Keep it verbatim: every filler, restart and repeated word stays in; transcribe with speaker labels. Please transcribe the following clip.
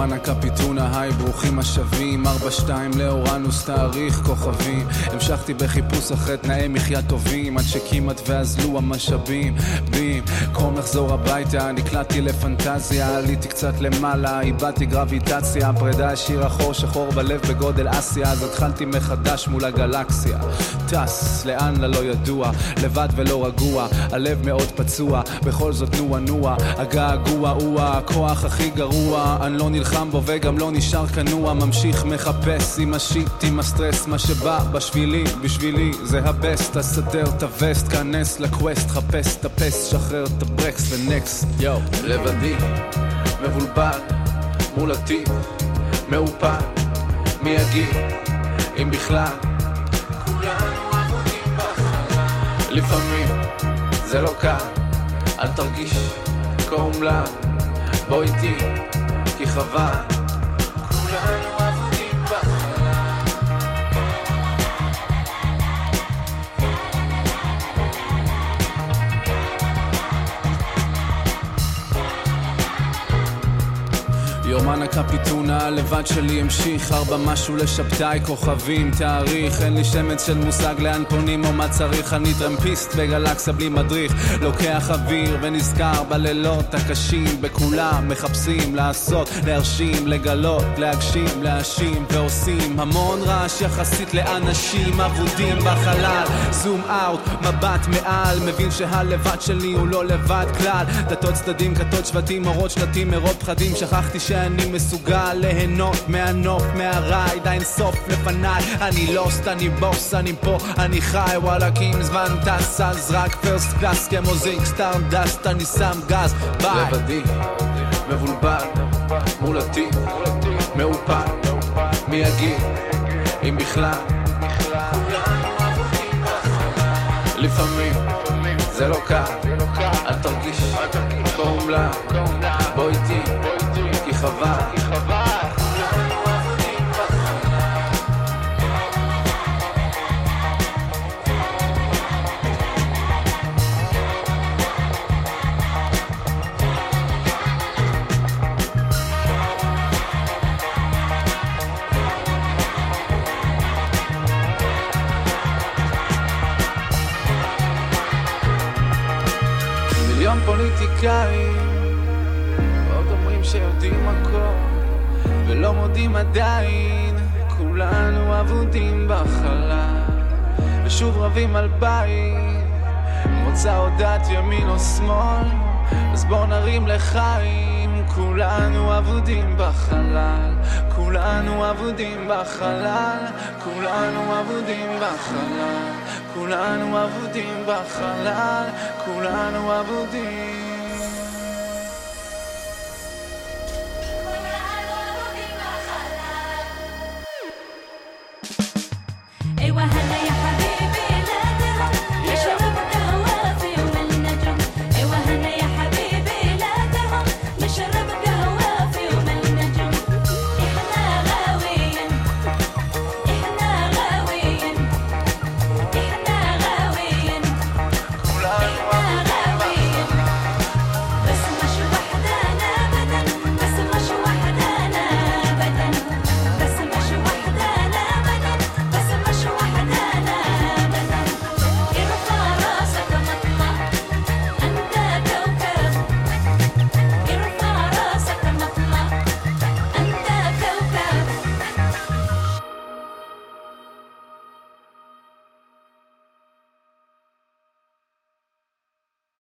Speaker 1: יומן הקפיטונה, היי ברוכים השבים, ארבע שתיים לאורנוס תאריך כוכבים. המשכתי בחיפוש אחרי תנאי מחיה טובים, עד שכמעט ועזלו המשאבים בים. קום לחזור הביתה, נקלעתי לפנטזיה, עליתי קצת למעלה, איבדתי גרביטציה, פרידה השאירה חור שחור בלב בגודל אסיה, אז התחלתי מחדש מול הגלקסיה. טס, לאן ללא ידוע, לבד ולא רגוע, הלב מאוד פצוע, בכל זאת נוע נוע, הגעגוע הוא הכוח הכי גרוע, אני לא נלחם בו וגם לא נשאר כנוע, ממשיך מחפש עם השיט, עם הסטרס, מה שבא בשבילי, בשבילי זה הבסט, הסתר את הווסט, כנס לקווסט, חפש את הפס, שחרר את הברקס ונקסט. יו, לבדי, מבולבל, מול עתיד, מאופל, מי יגיד, אם בכלל כולנו עבודים בחלל. לפעמים זה לא קל, אל תרגיש כה אומלל, בוא איתי כי חבל, כולנו עבודים בחלל. יומן הקפיטונה, לבד שלי המשיך, ארבע משהו לשבתאי, כוכבים, תאריך, אין לי שמץ של מושג לאן פונים או מה צריך, אני טרמפיסט בגלקסיה בלי מדריך, לוקח אוויר ונזכר בלילות הקשים, בכולם מחפשים לעשות, להרשים, לגלות, להגשים, להאשים, ועושים המון רעש יחסית לאנשים עבודים בחלל. זום אאוט, מבט מעל, מבין שהלבד שלי הוא לא לבד כלל, דתות צדדים, כתות שבטים, אורות שלטים, מרוב פחדים, שכחתי שאני מסוגל ליהנות מהנוף, מהרייד, אין סוף לפניי, אני לוסט, אני בוס, אני פה, אני חי, וואלה כי אם זמן טס, אז רק פרסט קלאס, כמו זיק סטארם דסט, אני שם גז, ביי. לבדי, מבולבל, מול עתיד, מאופל, מי יגיד, אם בכלל לפעמים זה לא קל, אל תרגיש כה אומלל, בוא איתי כי חבל, מיליון פוליטיקאים עוד אומרים שיודעים הכל ולא מודים עדיין, כולנו עבודים בחלל ושוב רבים על בית, מוצא הודעת ימין או שמאל, אז בוא נרים לחיים, כולנו עבודים בחלל, כולנו עבודים בחלל, כולנו עבודים בחלל, כולנו עבודים בחלל, כולנו עבודים